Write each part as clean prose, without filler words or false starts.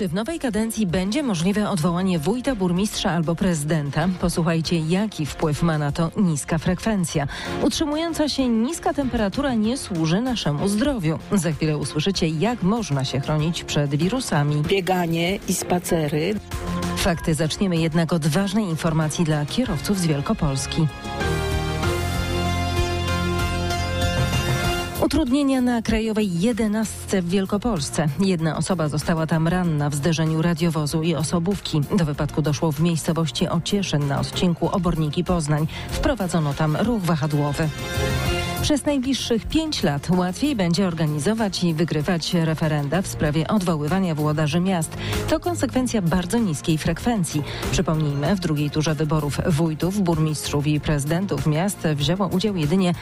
Czy w nowej kadencji będzie możliwe odwołanie wójta, burmistrza albo prezydenta? Posłuchajcie, jaki wpływ ma na to niska frekwencja. Utrzymująca się niska temperatura nie służy naszemu zdrowiu. Za chwilę usłyszycie, jak można się chronić przed wirusami. Bieganie i spacery. Fakty zaczniemy jednak od ważnej informacji dla kierowców z Wielkopolski. Utrudnienia na Krajowej 11 w Wielkopolsce. Jedna osoba została tam ranna w zderzeniu radiowozu i osobówki. Do wypadku doszło w miejscowości Ocieszyn na odcinku Oborniki-Poznań. Wprowadzono tam ruch wahadłowy. Przez najbliższych 5 lat łatwiej będzie organizować i wygrywać referenda w sprawie odwoływania włodarzy miast. To konsekwencja bardzo niskiej frekwencji. Przypomnijmy, w drugiej turze wyborów wójtów, burmistrzów i prezydentów miast wzięło udział jedynie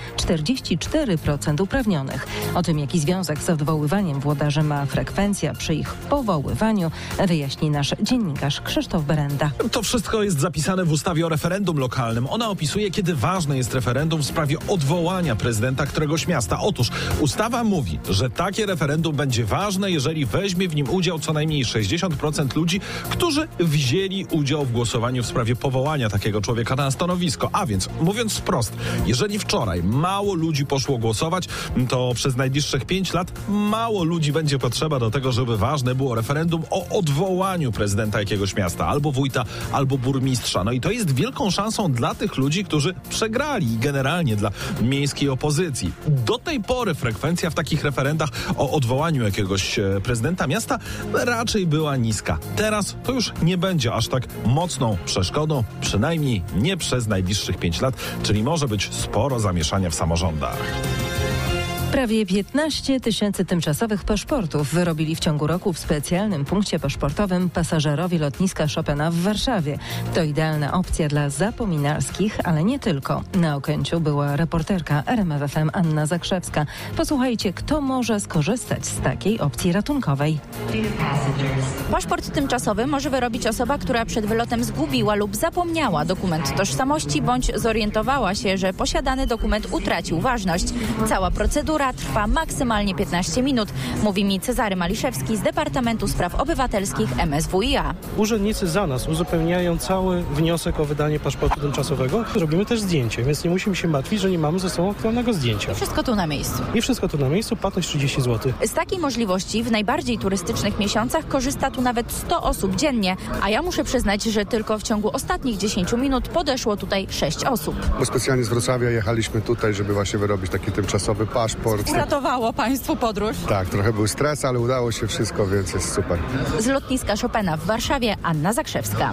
44% uprawnionych. O tym, jaki związek z odwoływaniem włodarzy ma frekwencja przy ich powoływaniu, wyjaśni nasz dziennikarz Krzysztof Berenda. To wszystko jest zapisane w ustawie o referendum lokalnym. Ona opisuje, kiedy ważne jest referendum w sprawie odwołania prezydenta któregoś miasta. Otóż ustawa mówi, że takie referendum będzie ważne, jeżeli weźmie w nim udział co najmniej 60% ludzi, którzy wzięli udział w głosowaniu w sprawie powołania takiego człowieka na stanowisko. A więc, mówiąc wprost, jeżeli wczoraj mało ludzi poszło głosować, to przez najbliższych 5 lat mało ludzi będzie potrzeba do tego, żeby ważne było referendum o odwołaniu prezydenta jakiegoś miasta, albo wójta, albo burmistrza. No i to jest wielką szansą dla tych ludzi, którzy przegrali, i generalnie dla miejskiej opozycji. Do tej pory frekwencja w takich referendach o odwołaniu jakiegoś prezydenta miasta raczej była niska. Teraz to już nie będzie aż tak mocną przeszkodą, przynajmniej nie przez najbliższych 5 lat, czyli może być sporo zamieszania w samorządach. Prawie 15 000 tymczasowych paszportów wyrobili w ciągu roku w specjalnym punkcie paszportowym pasażerowie lotniska Chopina w Warszawie. To idealna opcja dla zapominalskich, ale nie tylko. Na Okęciu była reporterka RMF FM Anna Zakrzewska. Posłuchajcie, kto może skorzystać z takiej opcji ratunkowej. Paszport tymczasowy może wyrobić osoba, która przed wylotem zgubiła lub zapomniała dokument tożsamości bądź zorientowała się, że posiadany dokument utracił ważność. Cała procedura trwa maksymalnie 15 minut, mówi mi Cezary Maliszewski z Departamentu Spraw Obywatelskich MSWiA. Urzędnicy za nas uzupełniają cały wniosek o wydanie paszportu tymczasowego. Robimy też zdjęcie, więc nie musimy się martwić, że nie mamy ze sobą aktualnego zdjęcia. I wszystko tu na miejscu. I wszystko tu na miejscu, płatność 30 zł. Z takiej możliwości w najbardziej turystycznych miesiącach korzysta tu nawet 100 osób dziennie, a ja muszę przyznać, że tylko w ciągu ostatnich 10 minut podeszło tutaj 6 osób. Bo specjalnie z Wrocławia jechaliśmy tutaj, żeby właśnie wyrobić taki tymczasowy paszport. Uratowało Państwu podróż? Tak, trochę był stres, ale udało się wszystko, więc jest super. Z lotniska Chopina w Warszawie Anna Zakrzewska.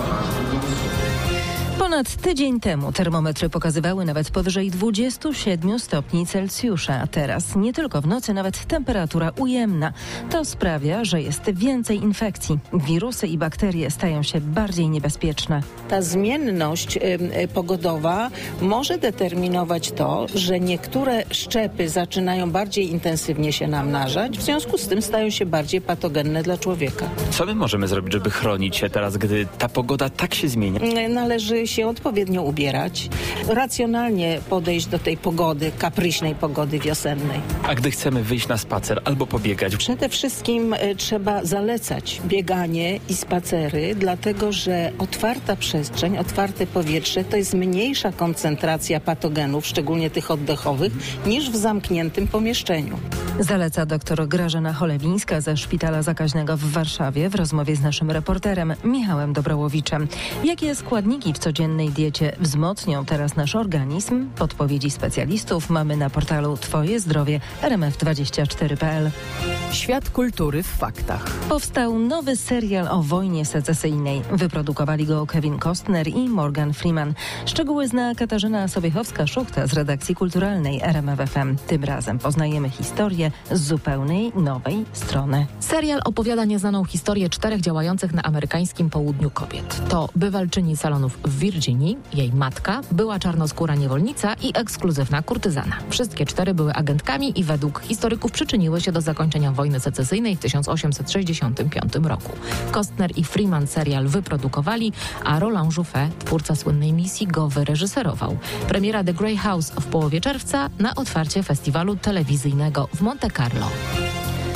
Ponad tydzień temu termometry pokazywały nawet powyżej 27 stopni Celsjusza, a teraz nie tylko w nocy, nawet temperatura ujemna. To sprawia, że jest więcej infekcji. Wirusy i bakterie stają się bardziej niebezpieczne. Ta zmienność pogodowa może determinować to, że niektóre szczepy zaczynają bardziej intensywnie się namnażać, w związku z tym stają się bardziej patogenne dla człowieka. Co my możemy zrobić, żeby chronić się teraz, gdy ta pogoda tak się zmienia? Należy się odpowiednio ubierać, racjonalnie podejść do tej pogody, kapryśnej pogody wiosennej. A gdy chcemy wyjść na spacer albo pobiegać? Przede wszystkim trzeba zalecać bieganie i spacery, dlatego że otwarta przestrzeń, otwarte powietrze to jest mniejsza koncentracja patogenów, szczególnie tych oddechowych, niż w zamkniętym pomieszczeniu. Zaleca dr Grażyna Cholewińska ze Szpitala Zakaźnego w Warszawie w rozmowie z naszym reporterem Michałem Dobrołowiczem. Jakie składniki w codziennej diecie wzmocnią teraz nasz organizm? Podpowiedzi specjalistów mamy na portalu Twoje Zdrowie rmf24.pl. Świat kultury w faktach. Powstał nowy serial o wojnie secesyjnej. Wyprodukowali go Kevin Costner i Morgan Freeman. Szczegóły zna Katarzyna Sobiechowska-Szuchta z redakcji kulturalnej RMF FM. Tym razem poznajemy historię z zupełnej nowej strony. Serial opowiada nieznaną historię 4 działających na amerykańskim południu kobiet. To bywalczyni salonów w Virginii, jej matka, była czarnoskóra niewolnica i ekskluzywna kurtyzana. Wszystkie 4 były agentkami i według historyków przyczyniły się do zakończenia wojny secesyjnej w 1865 roku. Costner i Freeman serial wyprodukowali, a Roland Jouffé, twórca słynnej misji, go wyreżyserował. Premiera The Grey House w połowie czerwca na otwarcie festiwalu telewizyjnego w Monte Carlo.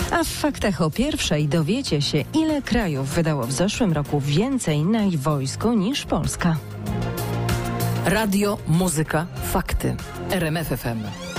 A w faktach o pierwszej dowiecie się, ile krajów wydało w zeszłym roku więcej na wojsko niż Polska. Radio, muzyka, fakty. RMF FM.